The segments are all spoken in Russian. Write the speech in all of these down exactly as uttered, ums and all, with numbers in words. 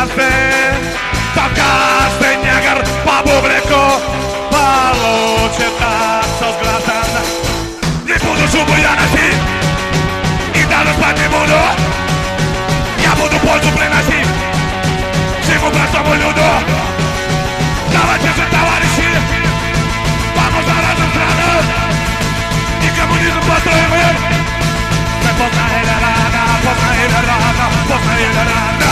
танцы, то каждый негр по бублику получит отсос граждан. Не буду шубу я носить, и даже спать не буду. Я буду пользу приносить всему простому люду. Давайте же, товарищи, поможем разным странам, и коммунизм построим мир. Мы поздно или рано, поздно или рано, поздно или рано.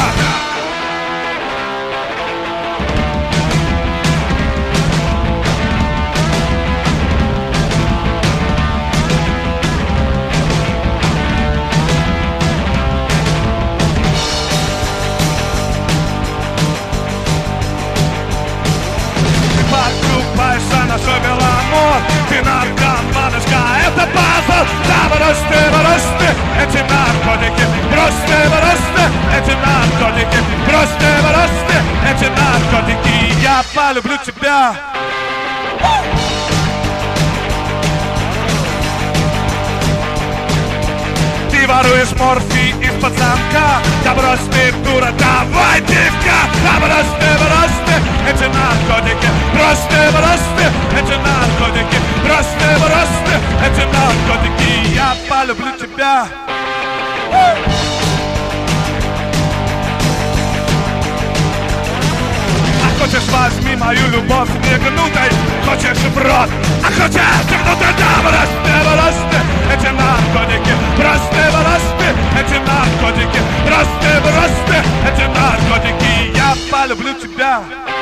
Нашой беломор, ты наркоманушка, это пазл. Да, бросьте, бросьте эти наркотики, бросьте, бросьте эти наркотики, бросьте, бросьте эти наркотики. Я полюблю тебя. Ты воруешь морфий из-под замка. Да брось ты, дура, давай, девка. Да брось ты, брось ты эти наркотики, брось ты, брось ты эти наркотики, брось ты, брось ты эти наркотики. Я полюблю тебя. А хочешь, возьми мою любовь негнутой, хочешь в рот, а хочешь негнутой. Да брось ты, брось ты эти наркотики, брось ты, брось ты эти наркотики, брось ты, брось ты эти наркотики. Я полюблю тебя.